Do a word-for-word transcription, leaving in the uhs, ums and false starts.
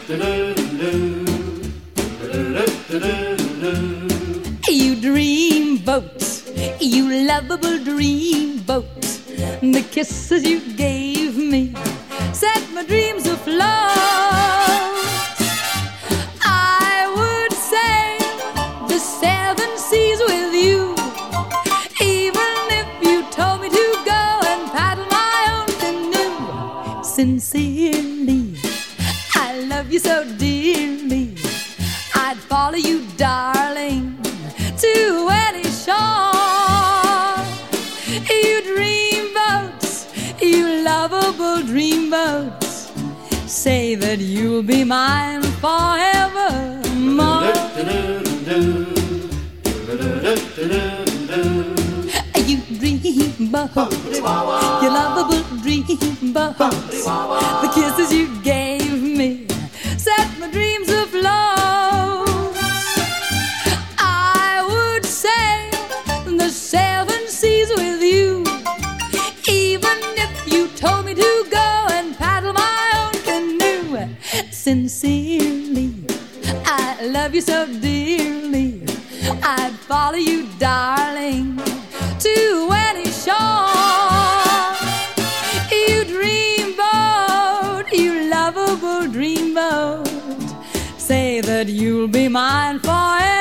You dream boats, you lovable dream boats. The kisses you gave me set my dreams afloat. I would sail the seven seas with you, even if you told me to go and paddle my own canoe. Sincerely, I love you so dearly, I'd follow you, darling, to any shore. You dream boats, you lovable dream boats, say that you'll be mine forevermore. You dream boats, you lovable dream boats, the kisses you gave me set my dreams afloat. I would sail the seven seas with you, even if you told me to go and paddle my own canoe. Sincerely, I love you so dearly, I'd follow you, darling, to any shore. You dream boat, you lovable dream boat, say that you'll be mine forever.